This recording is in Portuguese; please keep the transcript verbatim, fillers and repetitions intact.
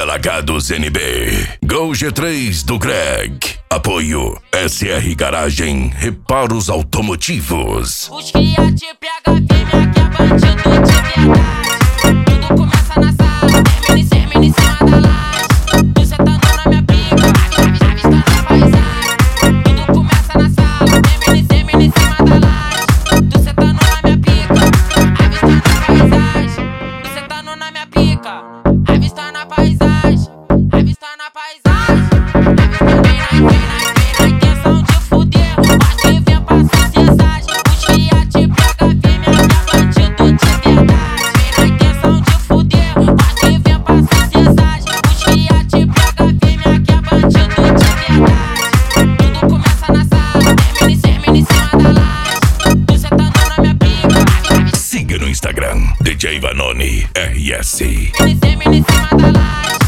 Alagados N B. Gol G três do Greg. Apoio S R Garagem Reparos Automotivos. Os cria te pega firme, que é bandido de verdade. Tudo começa na sala, termina e termina em cima da laje. Tu sentando na minha pica, avistando a paisagem. Tudo começa na sala, termina e termina em cima da laje. Tu sentando na minha pica, avistando a paisagem. Tu sentando na minha pica, avistando a paisagem. Avistando a paisagem. Avistando bem na, bem na, bem na intenção de fuder. Bate e vem passar mensagem. Os cria te pega firme, que é bandido de verdade. Bem na intenção de fuder. Bate e vem passar mensagem. Os cria te pega firme, que é bandido de verdade. Tudo começa na sala, termina e termina em cima da laje. Tu sentando na minha pica. Siga no Instagram D J Vanoni R S. Termina e termina em cima da laje.